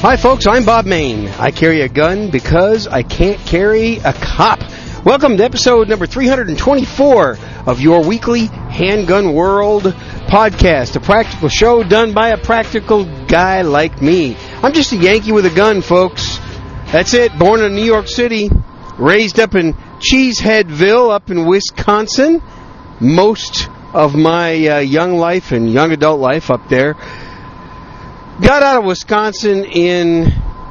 Hi folks, I'm Bob Main. I carry a gun because I can't carry a cop. Welcome to episode number 324 of your weekly Handgun World podcast, a practical show done by a practical guy like me. I'm just a Yankee with a gun, folks. That's it. Born in New York City, raised up in Cheeseheadville up in Wisconsin. Most of my young life and young adult life up there. Got out of Wisconsin in,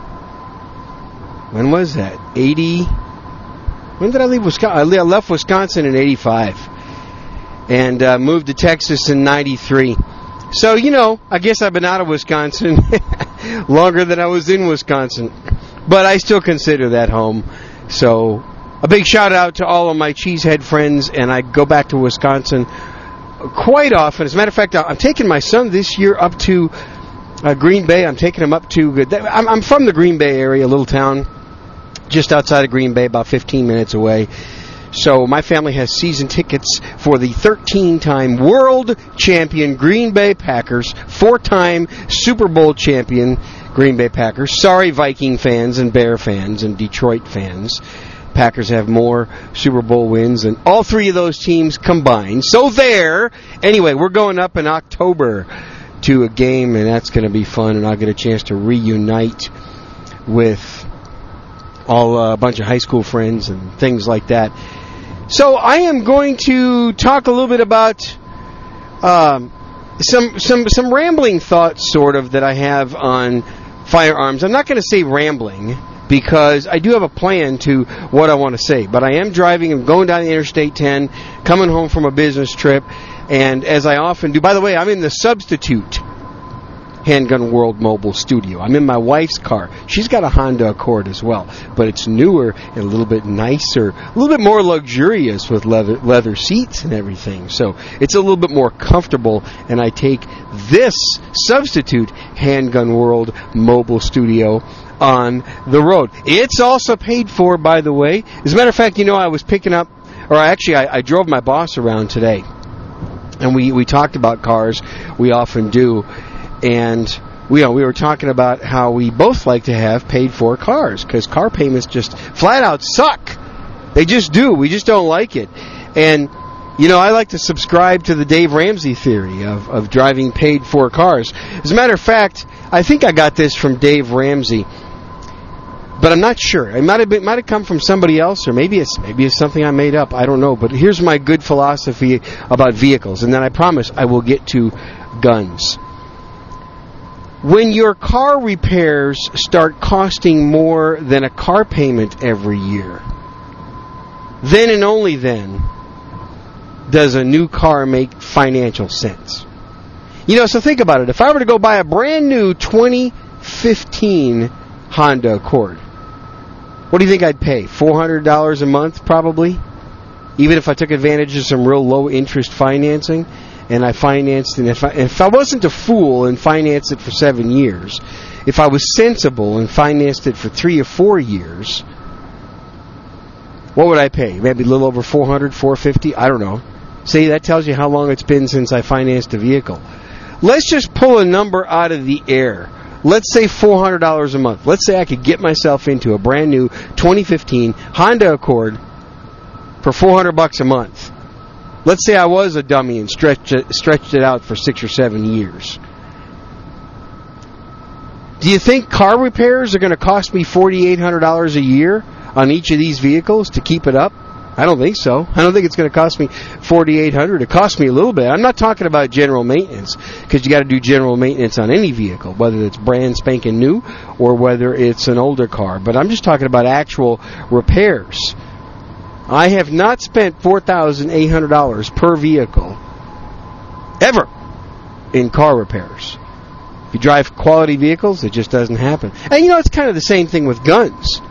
when was that? 80? When did I leave Wisconsin? I left Wisconsin in 85 and moved to Texas in 93. So, I guess I've been out of Wisconsin longer than I was in Wisconsin. But I still consider that home. So, a big shout out to all of my cheesehead friends, and I go back to Wisconsin quite often. As a matter of fact, I'm taking my son this year up to Green Bay. I'm taking him up to... I'm from the Green Bay area, a little town just outside of Green Bay, about 15 minutes away. So my family has season tickets for the 13-time world champion Green Bay Packers, 4-time Super Bowl champion Green Bay Packers. Sorry, Viking fans and Bear fans and Detroit fans. Packers have more Super Bowl wins than all three of those teams combined. So there. Anyway, we're going up in October to a game, and that's going to be fun, and I'll get a chance to reunite with a bunch of high school friends and things like that. So I am going to talk a little bit about some rambling thoughts, sort of, that I have on firearms. I'm not going to say rambling, because I do have a plan to what I want to say. But I am driving. I'm going down the Interstate 10, coming home from a business trip. And as I often do, by the way, I'm in the substitute Handgun World mobile studio. I'm in my wife's car. She's got a Honda Accord as well, but it's newer and a little bit nicer, a little bit more luxurious with leather seats and everything. So it's a little bit more comfortable, and I take this substitute Handgun World mobile studio on the road. It's also paid for, by the way. As a matter of fact, I was picking up, or actually I drove my boss around today. And we talked about cars. We often do. And we were talking about how we both like to have paid-for cars, because car payments just flat out suck. They just do. We just don't like it. And, I like to subscribe to the Dave Ramsey theory of driving paid-for cars. As a matter of fact, I think I got this from Dave Ramsey, but I'm not sure. It might have come from somebody else, or maybe it's something I made up. I don't know. But here's my good philosophy about vehicles, and then I promise I will get to guns. When your car repairs start costing more than a car payment every year, then and only then does a new car make financial sense. So think about it. If I were to go buy a brand new 2015 Honda Accord, what do you think I'd pay? $400 a month, probably? Even if I took advantage of some real low-interest financing, and I financed it. If I wasn't a fool and financed it for 7 years, if I was sensible and financed it for 3 or 4 years, what would I pay? Maybe a little over $400, $450? I don't know. See, that tells you how long it's been since I financed a vehicle. Let's just pull a number out of the air. Let's say $400 a month. Let's say I could get myself into a brand new 2015 Honda Accord for $400 a month. Let's say I was a dummy and stretched it out for 6 or 7 years. Do you think car repairs are going to cost me $4,800 a year on each of these vehicles to keep it up? I don't think so. I don't think it's going to cost me $4,800. It costs me a little bit. I'm not talking about general maintenance, because you got to do general maintenance on any vehicle, whether it's brand spanking new or whether it's an older car. But I'm just talking about actual repairs. I have not spent $4,800 per vehicle ever in car repairs. If you drive quality vehicles, it just doesn't happen. And it's kind of the same thing with guns.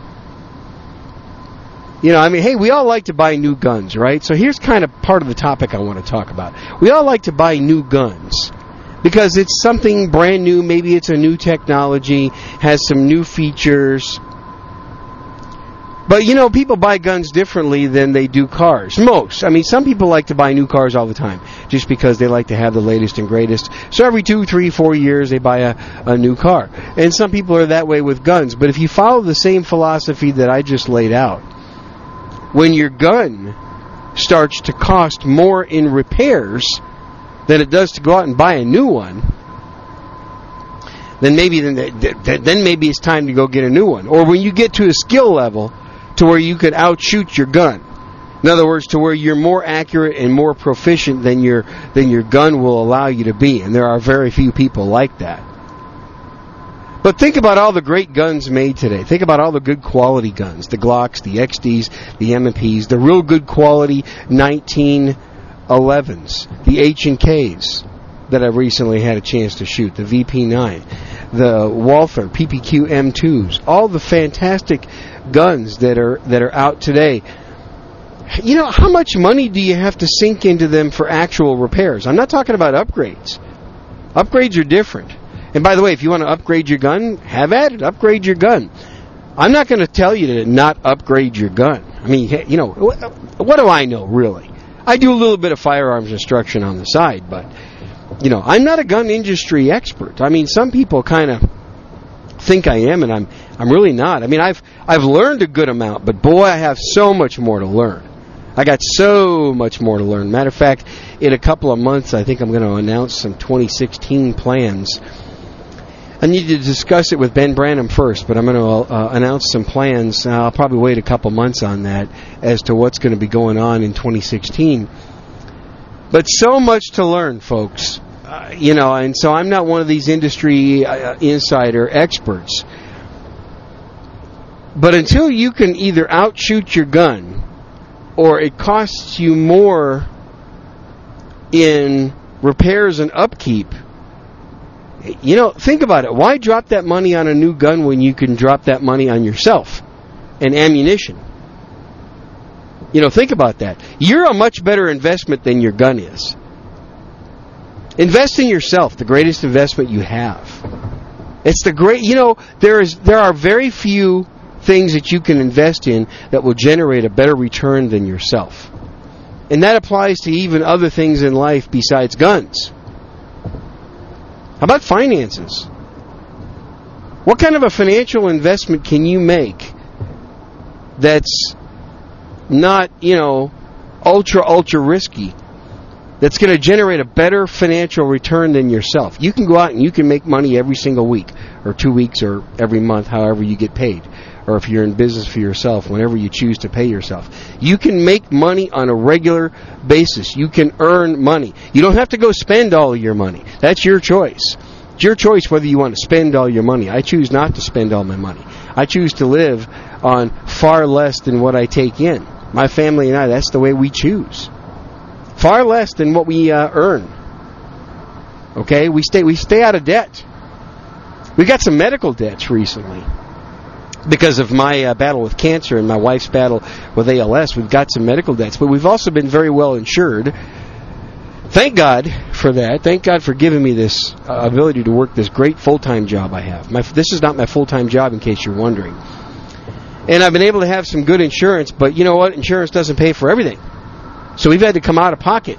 Hey, we all like to buy new guns, right? So here's kind of part of the topic I want to talk about. We all like to buy new guns because it's something brand new. Maybe it's a new technology, has some new features. But, people buy guns differently than they do cars. Most. I mean, some people like to buy new cars all the time just because they like to have the latest and greatest. So every 2, 3, 4 years they buy a new car. And some people are that way with guns. But if you follow the same philosophy that I just laid out, when your gun starts to cost more in repairs than it does to go out and buy a new one, then maybe it's time to go get a new one. Or when you get to a skill level to where you could outshoot your gun. In other words, to where you're more accurate and more proficient than your gun will allow you to be. And there are very few people like that. But think about all the great guns made today. Think about all the good quality guns. The Glocks, the XDs, the M&Ps, the real good quality 1911s, the H&Ks that I recently had a chance to shoot, the VP9, the Walther PPQ M2s, all the fantastic guns that are out today. How much money do you have to sink into them for actual repairs? I'm not talking about upgrades. Upgrades are different. And by the way, if you want to upgrade your gun, have at it. Upgrade your gun. I'm not going to tell you to not upgrade your gun. I mean, what do I know, really? I do a little bit of firearms instruction on the side, but, I'm not a gun industry expert. I mean, some people kind of think I am, and I'm really not. I mean, I've learned a good amount, but boy, I have so much more to learn. I got so much more to learn. Matter of fact, in a couple of months, I think I'm going to announce some 2016 plans. I need to discuss it with Ben Branham first, but I'm going to announce some plans. I'll probably wait a couple months on that as to what's going to be going on in 2016. But so much to learn, folks. And so I'm not one of these industry insider experts. But until you can either outshoot your gun or it costs you more in repairs and upkeep, think about it. Why drop that money on a new gun when you can drop that money on yourself and ammunition? Think about that. You're a much better investment than your gun is. Invest in yourself, the greatest investment you have. It's the great, there are very few things that you can invest in that will generate a better return than yourself. And that applies to even other things in life besides guns. How about finances? What kind of a financial investment can you make that's not, ultra risky, that's going to generate a better financial return than yourself? You can go out and you can make money every single week, or 2 weeks, or every month, however you get paid. Or if you're in business for yourself, whenever you choose to pay yourself. You can make money on a regular basis. You can earn money. You don't have to go spend all of your money. That's your choice. It's your choice whether you want to spend all your money. I choose not to spend all my money. I choose to live on far less than what I take in. My family and I, that's the way we choose. Far less than what we earn. Okay? We stay out of debt. We got some medical debts recently. Because of my battle with cancer and my wife's battle with ALS, we've got some medical debts. But we've also been very well insured. Thank God for that. Thank God for giving me this ability to work this great full-time job I have. This is not my full-time job, in case you're wondering. And I've been able to have some good insurance, but you know what? Insurance doesn't pay for everything. So we've had to come out of pocket.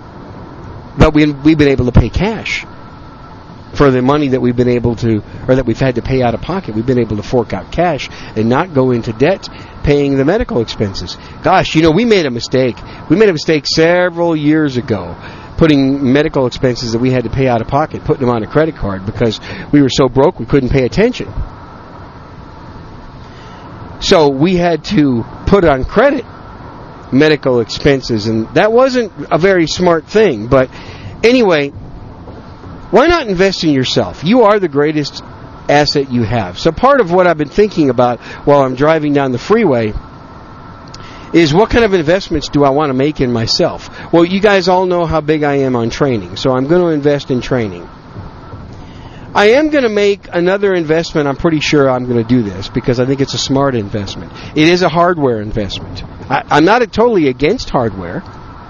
But we've been able to pay cash for the money that we've been able to, or that we've had to pay out of pocket. We've been able to fork out cash and not go into debt paying the medical expenses. Gosh, we made a mistake. We made a mistake several years ago, putting medical expenses that we had to pay out of pocket, putting them on a credit card because we were so broke we couldn't pay attention. So we had to put on credit medical expenses, and that wasn't a very smart thing. But anyway, why not invest in yourself? You are the greatest asset you have. So part of what I've been thinking about while I'm driving down the freeway is, what kind of investments do I want to make in myself? Well, you guys all know how big I am on training, so I'm going to invest in training. I am going to make another investment. I'm pretty sure I'm going to do this because I think it's a smart investment. It is a hardware investment. I'm not totally against hardware.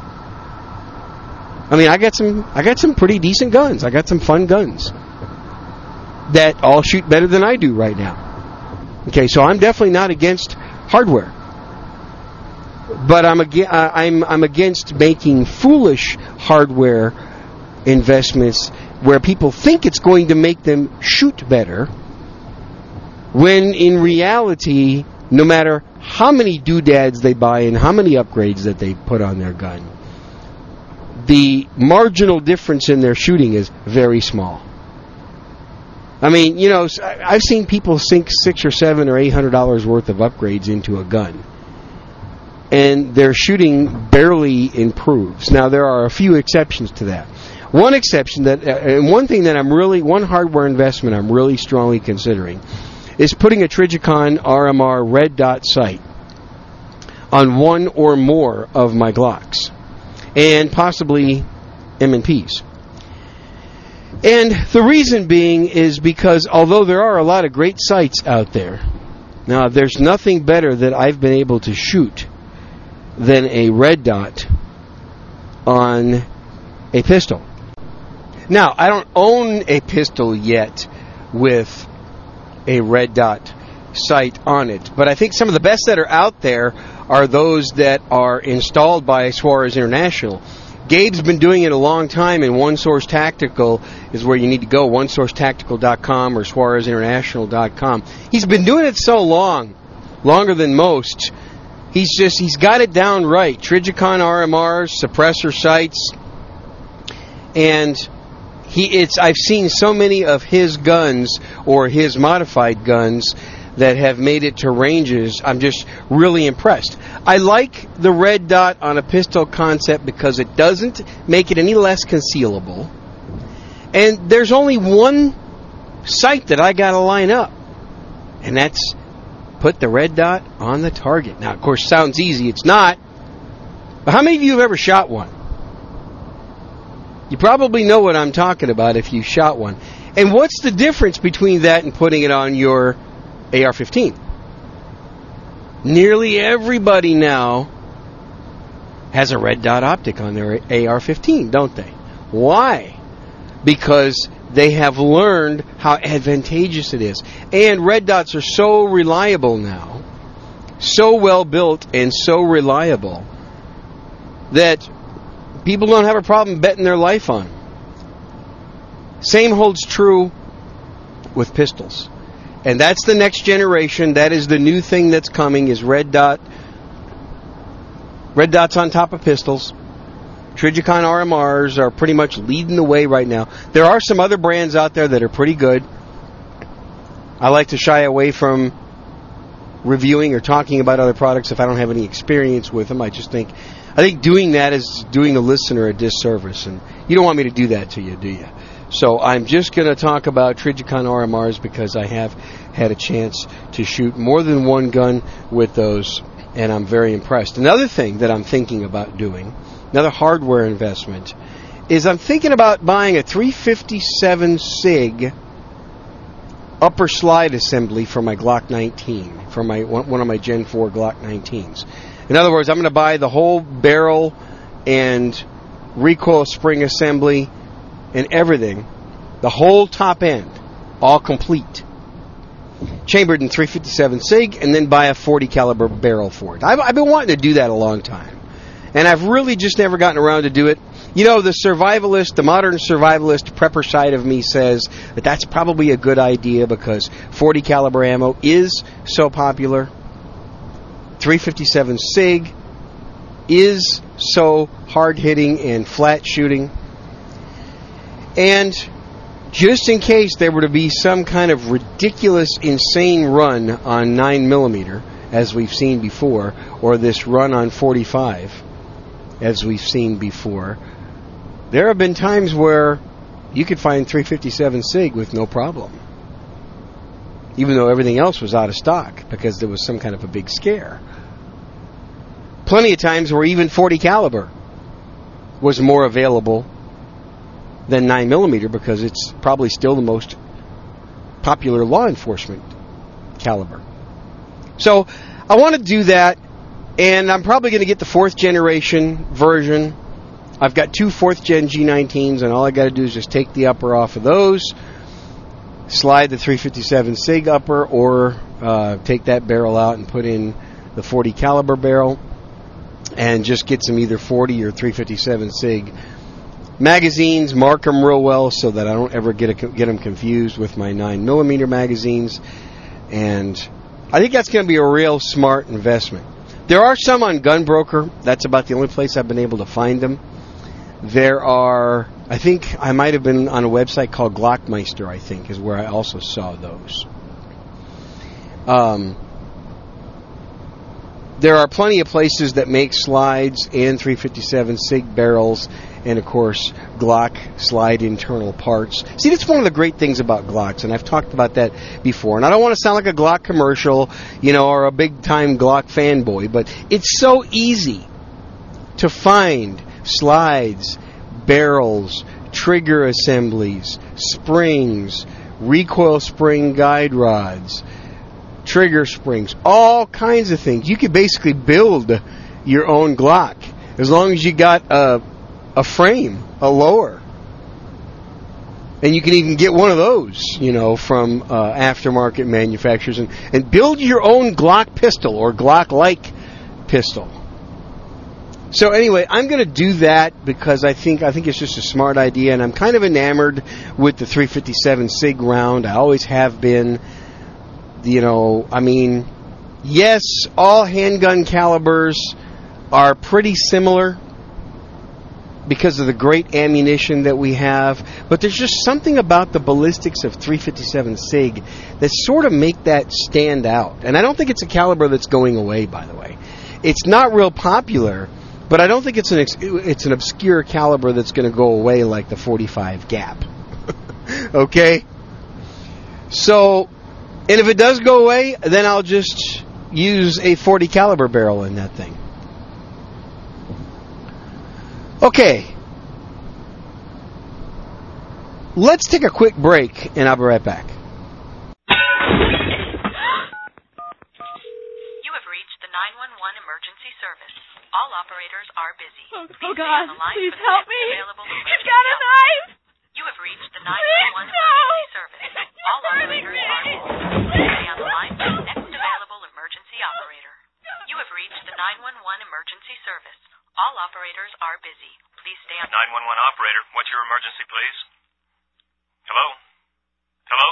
I mean, I got some pretty decent guns. I got some fun guns that all shoot better than I do right now. Okay, so I'm definitely not against hardware. But I'm against making foolish hardware investments where people think it's going to make them shoot better, when in reality, no matter how many doodads they buy and how many upgrades that they put on their gun, the marginal difference in their shooting is very small. I mean, I've seen people sink $600 or $700 or $800 worth of upgrades into a gun, and their shooting barely improves. Now, there are a few exceptions to that. One exception and one hardware investment I'm really strongly considering is putting a Trijicon RMR red dot sight on one or more of my Glocks, and possibly M&Ps. And the reason being is because although there are a lot of great sights out there, now there's nothing better that I've been able to shoot than a red dot on a pistol. Now, I don't own a pistol yet with a red dot sight on it, but I think some of the best that are out there are those that are installed by Suarez International. Gabe's been doing it a long time, and One Source Tactical is where you need to go, onesourcetactical.com or suarezinternational.com. He's been doing it so long, longer than most. He's got it down right. Trijicon RMRs, suppressor sights, and I've seen so many of his guns or his modified guns that have made it to ranges. I'm just really impressed. I like the red dot on a pistol concept because it doesn't make it any less concealable. And there's only one sight that I got to line up, and that's put the red dot on the target. Now, of course, sounds easy. It's not. But how many of you have ever shot one? You probably know what I'm talking about if you shot one. And what's the difference between that and putting it on your AR-15? Nearly everybody now has a red dot optic on their AR-15, don't they? Why? Because they have learned how advantageous it is. And red dots are so reliable now, so well built and so reliable, that people don't have a problem betting their life on. Same holds true with pistols. And that's the next generation. That is the new thing that's coming, is red dots on top of pistols. Trijicon RMRs are pretty much leading the way right now. There are some other brands out there that are pretty good. I like to shy away from reviewing or talking about other products if I don't have any experience with them. I think doing that is doing the listener a disservice, and you don't want me to do that to you, do you? So I'm just going to talk about Trijicon RMRs because I have had a chance to shoot more than one gun with those, and I'm very impressed. Another thing that I'm thinking about doing, another hardware investment, is I'm thinking about buying a 357 SIG upper slide assembly for my Glock 19, for one of my Gen 4 Glock 19s. In other words, I'm going to buy the whole barrel and recoil spring assembly and everything, the whole top end, all complete, chambered in 357 SIG, and then buy a 40 caliber barrel for it. I've been wanting to do that a long time, and I've really just never gotten around to do it. The modern survivalist prepper side of me says that that's probably a good idea because 40 caliber ammo is so popular. 357 SIG is so hard-hitting and flat-shooting. And just in case there were to be some kind of ridiculous, insane run on 9mm, as we've seen before, or this run on 45, as we've seen before, there have been times where you could find 357 SIG with no problem, even though everything else was out of stock because there was some kind of a big scare. Plenty of times where even 40 caliber was more available than 9mm because it's probably still the most popular law enforcement caliber. So I want to do that, and I'm probably going to get the 4th generation version. I've got 2 4th gen G19s, and all I got to do is just take the upper off of those, slide the 357 SIG upper, or take that barrel out and put in the 40 caliber barrel, and just get some either 40 or 357 SIG magazines. Mark them real well so that I don't ever get them confused with my 9mm magazines. And I think that's going to be a real smart investment. There are some on Gunbroker. That's about the only place I've been able to find them. There are, I think I might have been on a website called Glockmeister, I think, is where I also saw those. There are plenty of places that make slides and 357 SIG barrels, and of course Glock slide internal parts. See, that's one of the great things about Glocks, and I've talked about that before. And I don't want to sound like a Glock commercial, or a big-time Glock fanboy, but it's so easy to find slides, barrels, trigger assemblies, springs, recoil spring guide rods, trigger springs, all kinds of things. You could basically build your own Glock as long as you got a frame, a lower. And you can even get one of those, from aftermarket manufacturers and build your own Glock pistol or Glock-like pistol. So anyway, I'm going to do that because I think it's just a smart idea, and I'm kind of enamored with the 357 SIG round. I always have been. Yes, all handgun calibers are pretty similar because of the great ammunition that we have, but there's just something about the ballistics of 357 SIG that sort of make that stand out. And I don't think it's a caliber that's going away, by the way. It's not real popular, but I don't think it's an obscure caliber that's going to go away like the 45 Gap. Okay? So, and if it does go away, then I'll just use a 40 caliber barrel in that thing. Okay. Let's take a quick break, and I'll be right back. You have reached the 911 emergency service. All operators are busy. Oh God, please help me. He's got a knife. You have reached the 911 emergency service. All operators are busy. Stay on the line for the next available emergency operator. You have reached the 911 emergency service. All operators are busy. Please stay on. 911 operator, what's your emergency, please? Hello? Hello?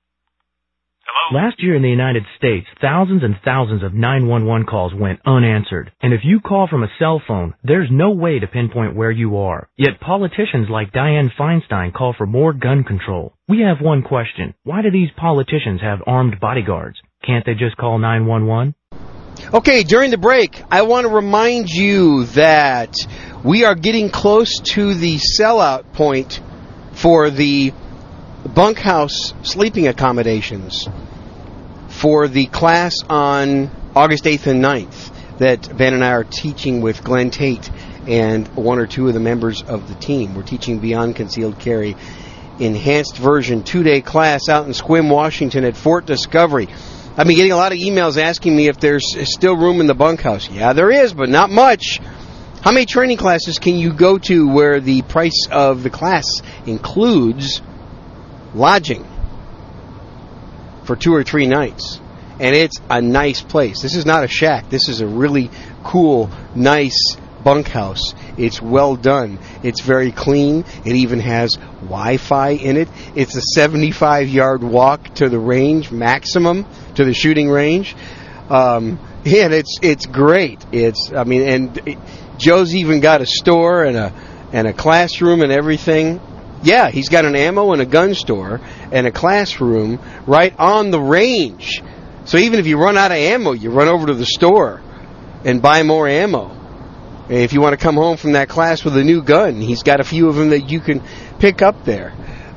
Hello? Last year in the United States, thousands and thousands of 911 calls went unanswered. And if you call from a cell phone, there's no way to pinpoint where you are. Yet politicians like Dianne Feinstein call for more gun control. We have one question. Why do these politicians have armed bodyguards? Can't they just call 911? Okay, during the break, I want to remind you that we are getting close to the sellout point for the bunkhouse sleeping accommodations for the class on August 8th and 9th that Ben and I are teaching with Glenn Tate and one or two of the members of the team. We're teaching Beyond Concealed Carry enhanced version 2-day class out in Sequim, Washington at Fort Discovery. I've been getting a lot of emails asking me if there's still room in the bunkhouse. Yeah, there is, but not much. How many training classes can you go to where the price of the class includes lodging for 2 or 3 nights? And it's a nice place. This is not a shack. This is a really cool, nice bunkhouse. It's well done. It's very clean. It even has Wi-Fi in it. It's a 75-yard walk to the range, maximum, to the shooting range. And it's great. Joe's even got a store and a classroom and everything. Yeah, he's got an ammo and a gun store and a classroom right on the range. So even if you run out of ammo, you run over to the store and buy more ammo. And if you want to come home from that class with a new gun, he's got a few of them that you can pick up there.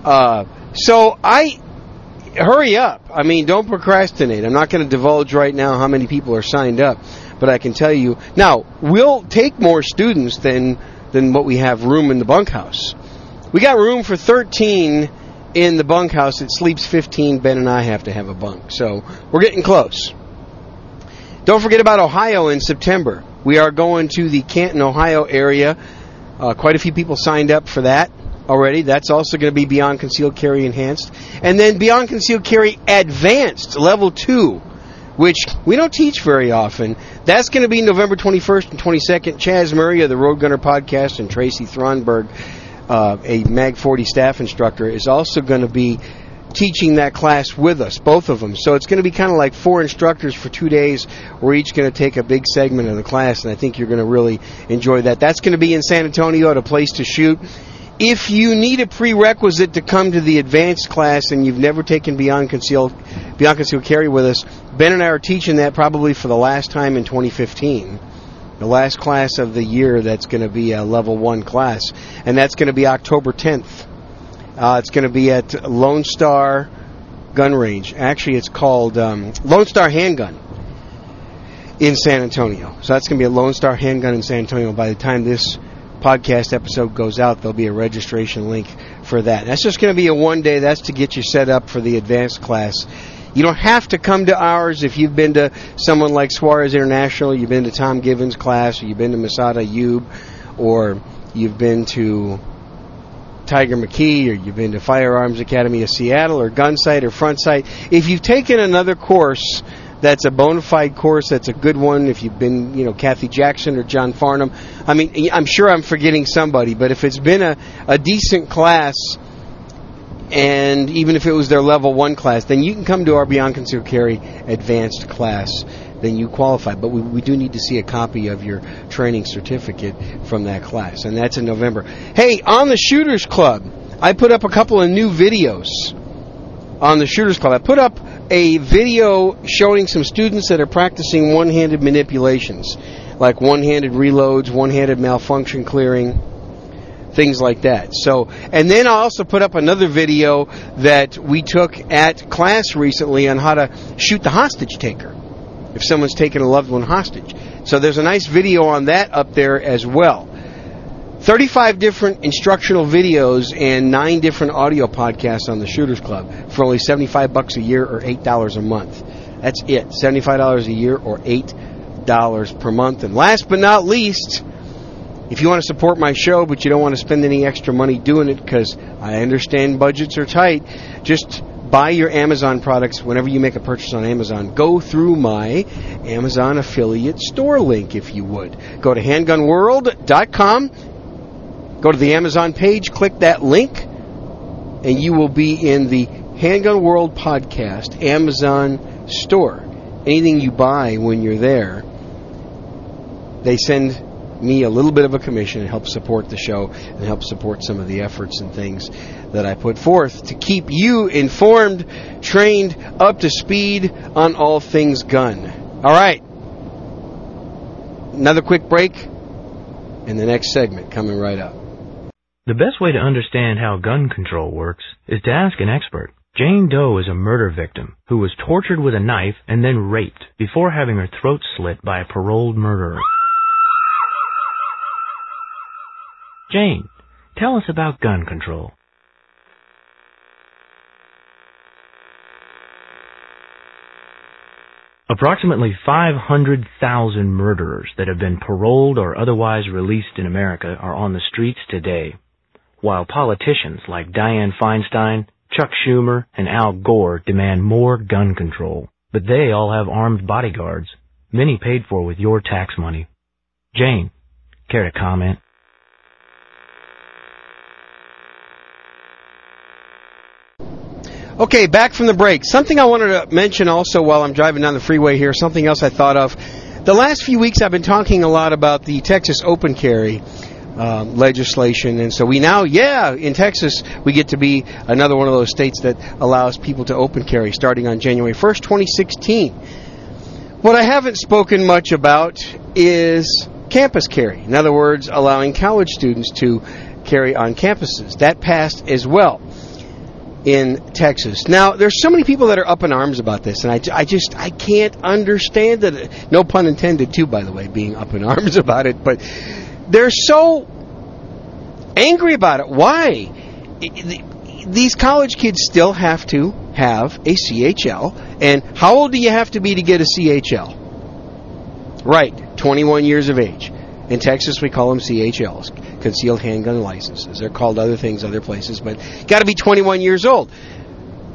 So hurry up. Don't procrastinate. I'm not going to divulge right now how many people are signed up, but I can tell you. Now, we'll take more students than what we have room in the bunkhouse. We got room for 13 in the bunkhouse. It sleeps 15. Ben and I have to have a bunk. So we're getting close. Don't forget about Ohio in September. We are going to the Canton, Ohio area. Quite a few people signed up for that already. That's also going to be Beyond Concealed Carry Enhanced. And then Beyond Concealed Carry Advanced, Level 2. which we don't teach very often. That's going to be November 21st and 22nd. Chaz Murray of the Road Gunner podcast and Tracy Thronberg, a Mag 40 staff instructor, is also going to be teaching that class with us, both of them. So it's going to be kind of like 4 instructors for 2 days. We're each going to take a big segment of the class, and I think you're going to really enjoy that. That's going to be in San Antonio at a place to shoot. If you need a prerequisite to come to the advanced class and you've never taken Beyond Concealed Carry with us, Ben and I are teaching that probably for the last time in 2015. The last class of the year that's going to be a level 1 class, and that's going to be October 10th. It's going to be at Lone Star Gun Range. Actually, it's called Lone Star Handgun in San Antonio. So that's going to be a Lone Star Handgun in San Antonio. By the time this podcast episode goes out, there'll be a registration link for that. That's just going to be a 1 day. That's to get you set up for the advanced class. You don't have to come to ours if you've been to someone like Suarez International, you've been to Tom Given's class, or you've been to Masada Ayub, or you've been to Tiger McKee, or you've been to Firearms Academy of Seattle, or Gunsight, or Front Sight. If you've taken another course that's a bona fide course, that's a good one, if you've been, Kathy Jackson or John Farnham, I mean, I'm sure I'm forgetting somebody, but if it's been a decent class, and even if it was their level 1 class, then you can come to our Beyond Concealed Carry advanced class. Then you qualify. But we do need to see a copy of your training certificate from that class. And that's in November. Hey, on the Shooters Club, I put up a couple of new videos on the Shooters Club. I put up a video showing some students that are practicing one-handed manipulations, like one-handed reloads, one-handed malfunction clearing, things like that. So, and then I also put up another video that we took at class recently on how to shoot the hostage taker if someone's taken a loved one hostage. So there's a nice video on that up there as well. 35 different instructional videos and 9 different audio podcasts on the Shooters Club for only $75 a year or $8 a month. That's it. $75 a year or $8 per month. And last but not least, if you want to support my show, but you don't want to spend any extra money doing it, because I understand budgets are tight, just buy your Amazon products whenever you make a purchase on Amazon. Go through my Amazon affiliate store link, if you would. Go to handgunworld.com, go to the Amazon page, click that link, and you will be in the Handgun World Podcast Amazon store. Anything you buy when you're there, they send me a little bit of a commission and help support the show and help support some of the efforts and things that I put forth to keep you informed, trained, up to speed on all things gun. All right. Another quick break and the next segment coming right up. The best way to understand how gun control works is to ask an expert. Jane Doe is a murder victim who was tortured with a knife and then raped before having her throat slit by a paroled murderer. Jane, tell us about gun control. Approximately 500,000 murderers that have been paroled or otherwise released in America are on the streets today, while politicians like Dianne Feinstein, Chuck Schumer, and Al Gore demand more gun control. But they all have armed bodyguards, many paid for with your tax money. Jane, care to comment? Okay, back from the break. Something I wanted to mention also while I'm driving down the freeway here, something else I thought of. The last few weeks I've been talking a lot about the Texas open carry legislation, and so we now, in Texas, we get to be another one of those states that allows people to open carry starting on January 1st, 2016. What I haven't spoken much about is campus carry. In other words, allowing college students to carry on campuses. That passed as well in Texas. Now, there's so many people that are up in arms about this, and I can't understand it. No pun intended, too, by the way, being up in arms about it, but they're so angry about it. Why? These college kids still have to have a CHL, and how old do you have to be to get a CHL? Right, 21 years of age. In Texas, we call them CHLs, concealed handgun licenses. They're called other things other places, but got to be 21 years old.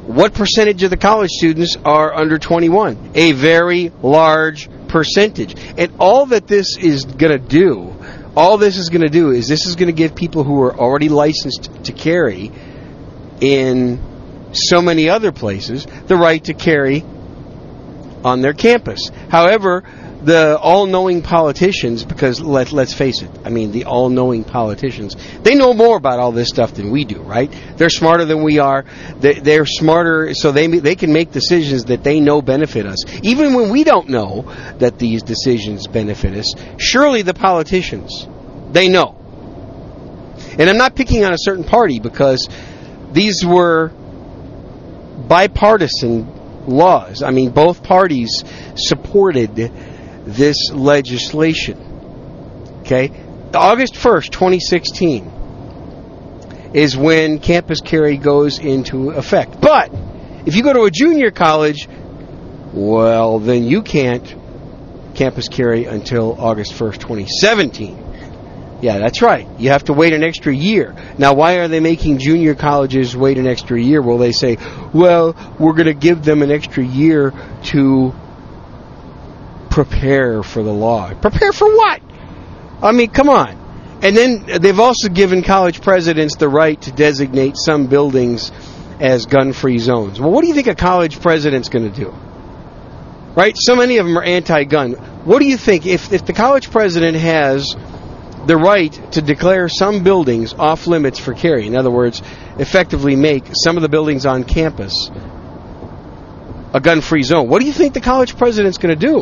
what percentage of the college students are under 21? A very large percentage. And all this is going to do is this is going to give people who are already licensed to carry in so many other places the right to carry on their campus. However, the all-knowing politicians, because let's face it, I mean, the all-knowing politicians, they know more about all this stuff than we do, right? They're smarter than we are. They're smarter, so they can make decisions that they know benefit us. Even when we don't know that these decisions benefit us, surely the politicians, they know. And I'm not picking on a certain party, because these were bipartisan laws. I mean, both parties supported this legislation. Okay? August 1st, 2016 is when campus carry goes into effect. But if you go to a junior college, well, then you can't campus carry until August 1st, 2017. Yeah, that's right. You have to wait an extra year. Now, why are they making junior colleges wait an extra year? Well, they say, well, we're going to give them an extra year to prepare for the law. Prepare for what? I mean, come on. And then they've also given college presidents the right to designate some buildings as gun-free zones. Well, what do you think a college president's going to do? Right? So many of them are anti-gun. What do you think if the college president has the right to declare some buildings off limits for carry? In other words, effectively make some of the buildings on campus a gun-free zone. What do you think the college president's going to do?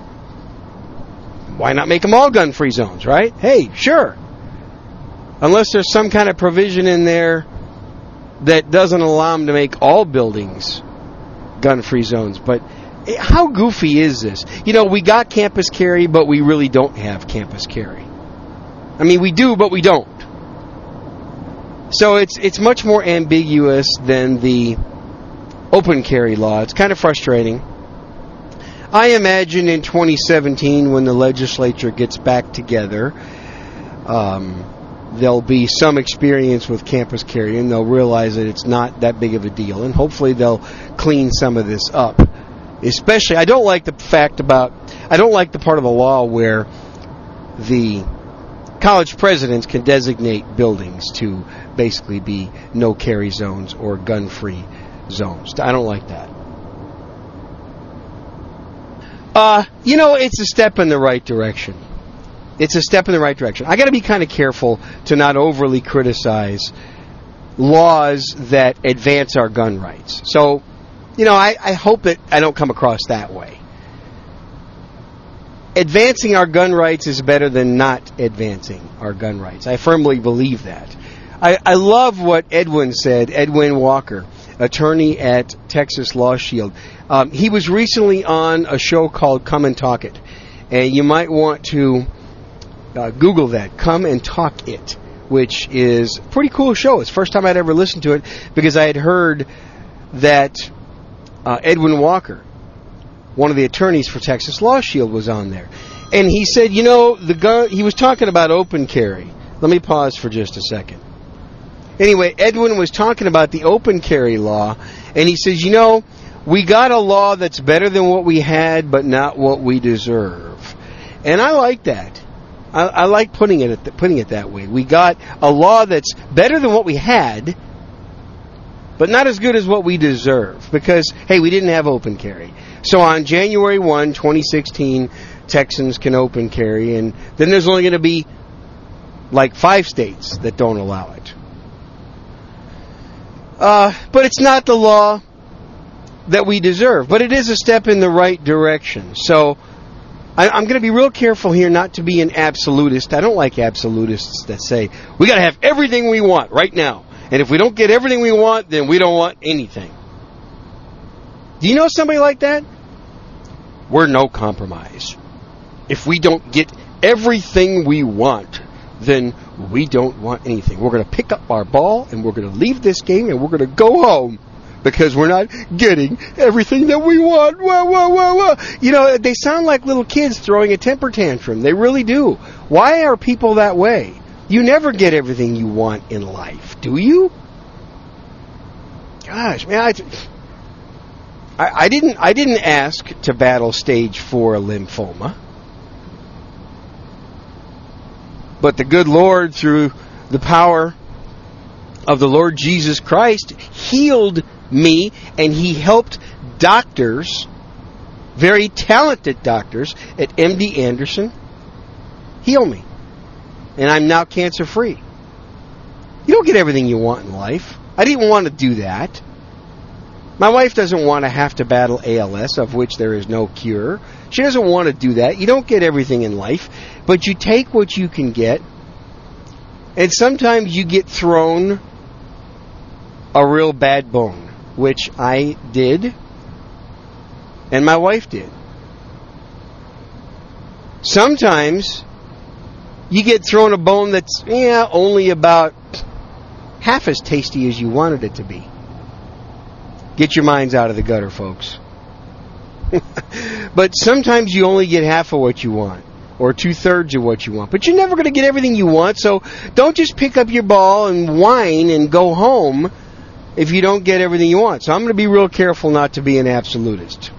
Why not make them all gun-free zones, right? Hey, sure. Unless there's some kind of provision in there that doesn't allow them to make all buildings gun-free zones. But how goofy is this? You know, we got campus carry, but we really don't have campus carry. I mean, we do, but we don't. So it's much more ambiguous than the open carry law. It's kind of frustrating. I imagine in 2017, when the legislature gets back together, there'll be some experience with campus carry, and they'll realize that it's not that big of a deal, and hopefully they'll clean some of this up. Especially, I don't like the part of the law where the college presidents can designate buildings to basically be no carry zones or gun-free zones. I don't like that. It's a step in the right direction. It's a step in the right direction. I got to be kind of careful to not overly criticize laws that advance our gun rights. So, I hope that I don't come across that way. Advancing our gun rights is better than not advancing our gun rights. I firmly believe that. I love what Edwin said, Edwin Walker, attorney at Texas Law Shield. He was recently on a show called Come and Talk It. And you might want to Google that, Come and Talk It, which is a pretty cool show. It's the first time I'd ever listened to it because I had heard that Edwin Walker, one of the attorneys for Texas Law Shield, was on there. And he said, he was talking about open carry. Let me pause for just a second. Anyway, Edwin was talking about the open carry law, and he says, we got a law that's better than what we had, but not what we deserve. And I like that. I like putting it that way. We got a law that's better than what we had, but not as good as what we deserve. Because, hey, we didn't have open carry. So on January 1, 2016, Texans can open carry, and then there's only going to be like 5 states that don't allow it. But it's not the law that we deserve. But it is a step in the right direction. So I'm going to be real careful here not to be an absolutist. I don't like absolutists that say, we got to have everything we want right now. And if we don't get everything we want, then we don't want anything. Do you know somebody like that? We're no compromise. If we don't get everything we want, then we don't want anything. We're going to pick up our ball and we're going to leave this game and we're going to go home because we're not getting everything that we want. Wah, wah, wah, wah. They sound like little kids throwing a temper tantrum. They really do. Why are people that way? You never get everything you want in life, do you? gosh, man, I didn't ask to battle stage 4 lymphoma. But the good Lord, through the power of the Lord Jesus Christ, healed me, and He helped doctors, very talented doctors at MD Anderson, heal me. And I'm now cancer-free. You don't get everything you want in life. I didn't want to do that. My wife doesn't want to have to battle ALS, of which there is no cure. She doesn't want to do that. You don't get everything in life, but you take what you can get. And sometimes you get thrown a real bad bone, which I did, and my wife did. Sometimes you get thrown a bone that's only about half as tasty as you wanted it to be. Get your minds out of the gutter, folks. But sometimes you only get half of what you want, or 2/3 of what you want. But you're never going to get everything you want, so don't just pick up your ball and whine and go home if you don't get everything you want. So I'm going to be real careful not to be an absolutist.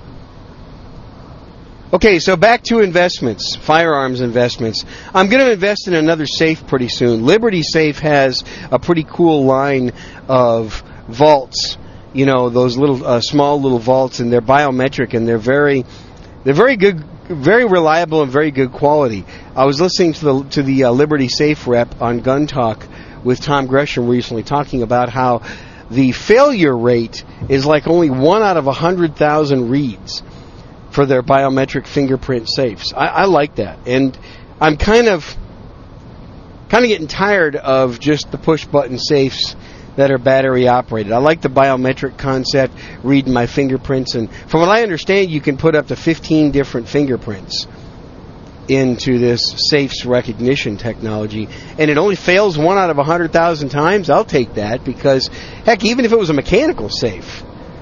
Okay, so back to investments, firearms investments. I'm going to invest in another safe pretty soon. Liberty Safe has a pretty cool line of vaults. You know, those little small little vaults, and they're biometric, and they're very good, very reliable, and very good quality. I was listening to the Liberty Safe rep on Gun Talk with Tom Gresham recently, talking about how the failure rate is like only 1 out of 100,000 reads for their biometric fingerprint safes. I like that, and I'm kind of getting tired of just the push button safes that are battery operated. I like the biometric concept, reading my fingerprints, and from what I understand, you can put up to 15 different fingerprints into this safe's recognition technology, and it only fails 1 out of 100,000 times. I'll take that, because heck, even if it was a mechanical safe,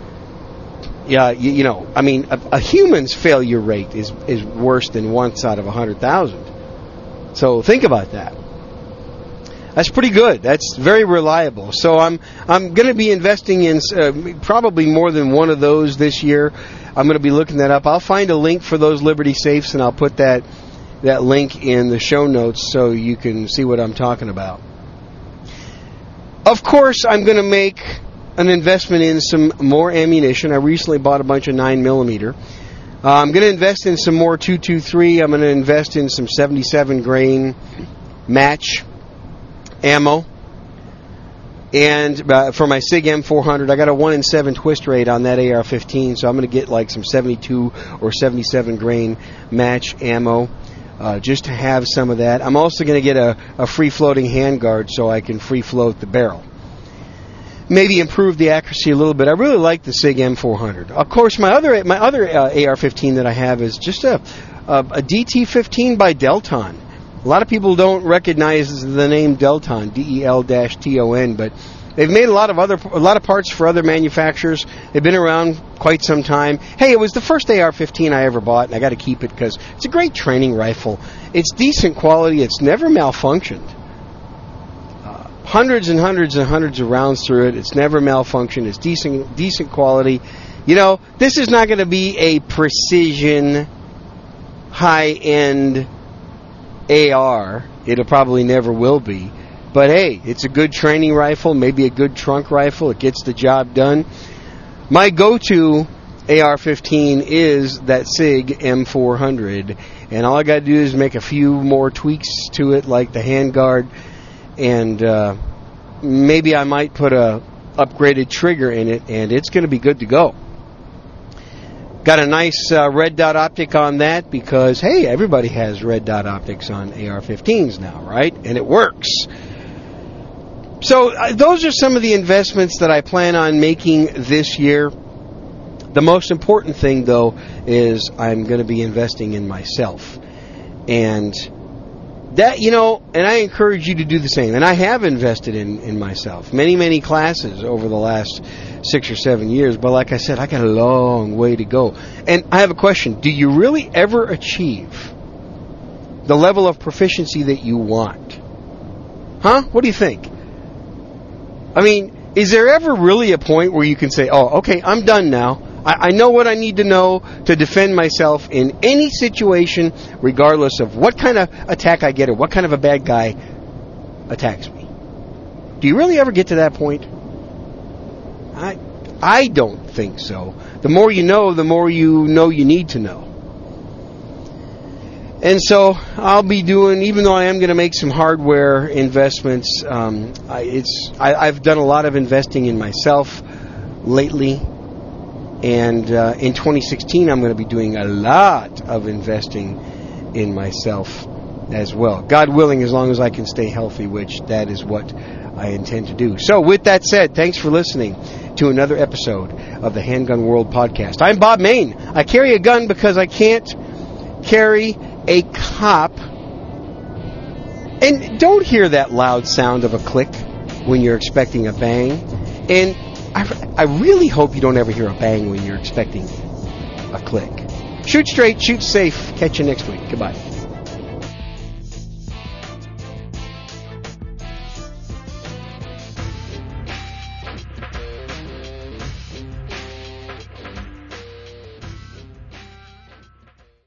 a human's failure rate is worse than once out of 100,000. So think about that. That's pretty good. That's very reliable. So I'm going to be investing in probably more than one of those this year. I'm going to be looking that up. I'll find a link for those Liberty Safes, and I'll put that link in the show notes so you can see what I'm talking about. Of course, I'm going to make an investment in some more ammunition. I recently bought a bunch of 9mm. I'm going to invest in some more 223. I'm going to invest in some 77 grain match ammo, and for my SIG M400, I got a 1 in 7 twist rate on that AR-15, so I'm going to get like some 72 or 77 grain match ammo, just to have some of that. I'm also going to get a free floating handguard so I can free float the barrel. Maybe improve the accuracy a little bit. I really like the SIG M400. Of course, my other AR-15 that I have is just a DT-15 by Delton. A lot of people don't recognize the name Delton, DEL-TON, but they've made a lot of parts for other manufacturers. They've been around quite some time. Hey, it was the first AR-15 I ever bought, and I got to keep it because it's a great training rifle. It's decent quality. It's never malfunctioned. Hundreds and hundreds and hundreds of rounds through it. It's never malfunctioned. It's decent quality. You know, this is not going to be a precision, high-end AR. It'll probably never will be. But hey, it's a good training rifle, maybe a good trunk rifle. It gets the job done. My go-to AR-15 is that SIG M400. And all I got to do is make a few more tweaks to it, like the handguard. And maybe I might put a upgraded trigger in it, and it's going to be good to go. Got a nice red dot optic on that because, hey, everybody has red dot optics on AR-15s now, right? And it works. So those are some of the investments that I plan on making this year. The most important thing, though, is I'm going to be investing in myself. And that, and I encourage you to do the same. And I have invested in myself. Many classes over the last 6 or 7 years. But like I said, I got a long way to go. And I have a question. Do you really ever achieve the level of proficiency that you want? Huh? What do you think? I mean, is there ever really a point where you can say, oh, okay, I'm done now. I know what I need to know to defend myself in any situation, regardless of what kind of attack I get or what kind of a bad guy attacks me. Do you really ever get to that point? I don't think so. The more you know you need to know. And so I'll be doing, even though I am going to make some hardware investments, I've done a lot of investing in myself lately. And in 2016, I'm going to be doing a lot of investing in myself as well. God willing, as long as I can stay healthy, which that is what I intend to do. So with that said, thanks for listening to another episode of the Handgun World Podcast. I'm Bob Mayne. I carry a gun because I can't carry a cop. And don't hear that loud sound of a click when you're expecting a bang. And I really hope you don't ever hear a bang when you're expecting a click. Shoot straight, shoot safe. Catch you next week. Goodbye.